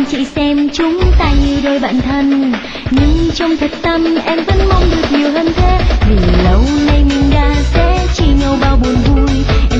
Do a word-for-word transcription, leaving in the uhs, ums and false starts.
chị xem chúng ta như đôi bạn thân, nhưng trong thật tâm em vẫn mong được nhiều hơn thế. Vì lâu nay mình đã sẽ chia nhau bao buồn vui, em